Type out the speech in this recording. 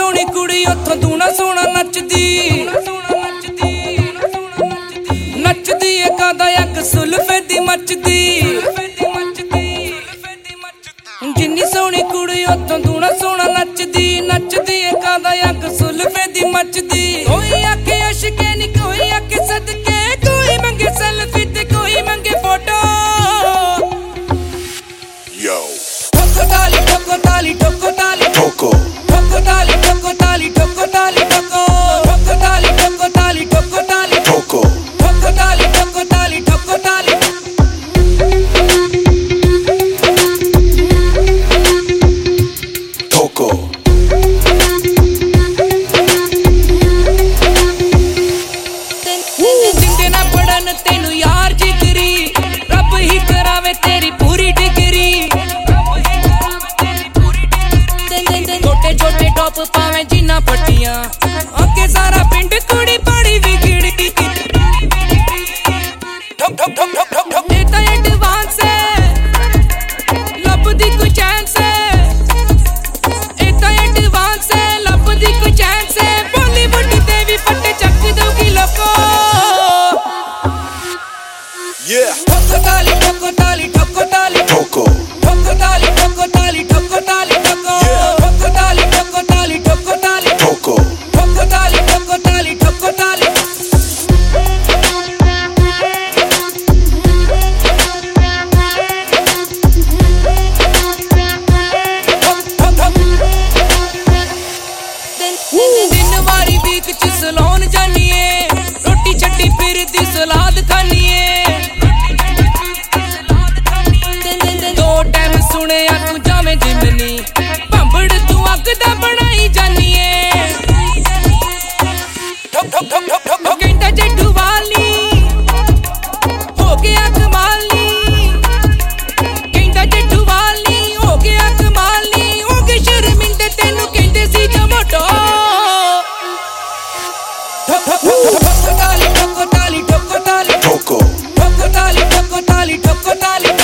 सोहनी कुड़ी उथों दूना सोना नचदी नचदी कादा अग सुल्फे दी मचदी जिन्नी सोहनी कुड़ी उथों दूना सोना नचदी नचदी कादा अग सुल्फे दी मचदी कोई आखे अशके नी कोई आखे सदके कोई मंगे सेल्फी ते कोई मंगे फोटो ठोको ताली ठोको ताली ठोको ताली ठोको ठोको ताली ठोको ताली ठोको ताली ठोको ठोको ताली ठोको ताली ठोको ताली ठोको ठोको ताली ठोको ताली ठोको ताली ठोको जिंदे ना पढ़न तेनू यार जिगरी रब ही करावे तेरी पूरी डिग्री छोटे छोटे टॉप पावे जिन्ना पट्टियां आके सारा पिंड कुड़ी पड़ी बिगड़ी ठप ठप ठप ठप ठप ठप ये तो एडवांस है लभदी कोई चैन से ये तो एडवांस है लभदी कोई चैन से बॉलीवुड ते भी फटे चक दोगी लोको ठोको ताली ठोको ताली ठोको ताली ठोको ठोको ताली ठोको ताली ठोको ताली ठोको ठोको ताली ठोको ताली ठोको ताली ठोको ठोको ताली ठोको ताली ठोको ताली दिन वारी वीक च सलोन जानिए रोटी छड्डी फिरदी सलाद खानिए सुने तू जावे जिमनी भंबड़ तू अग दा बनाई जानिए ठप ठप ठप ठप ठप कहंदा जेठू वाली हो गया कमाली कहंदा जेठू वाली हो गया कमाली हो गए शर्मिंदे तेनू कहंदे सी जमोटो ठप ठप ठप ठप ताली ठोको ताली ठोको ताली ठोको ठोको ताली ठोको ताली ठोको ताली